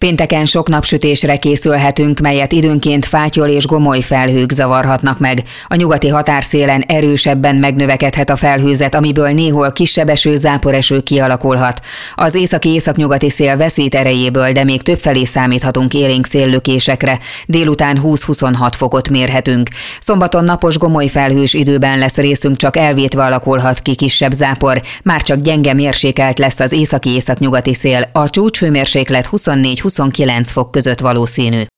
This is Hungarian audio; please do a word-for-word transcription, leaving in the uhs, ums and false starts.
Pénteken sok napsütésre készülhetünk, melyet időnként fátyol és gomoly felhők zavarhatnak meg. A nyugati határszélen erősebben megnövekedhet a felhőzet, amiből néhol kisebb eső, záporeső kialakulhat. Az északi-északnyugati szél veszít erejéből, de még többfelé számíthatunk élénk széllökésekre. Délután húsz-huszonhat fokot mérhetünk. Szombaton napos, gomoly felhős időben lesz részünk, csak elvétve alakulhat ki kisebb zápor. Már csak gyenge mérsékelt lesz az északi-északnyugati szél. A csúcshőmérséklet huszonnégy-huszonkilenc fok között valószínű.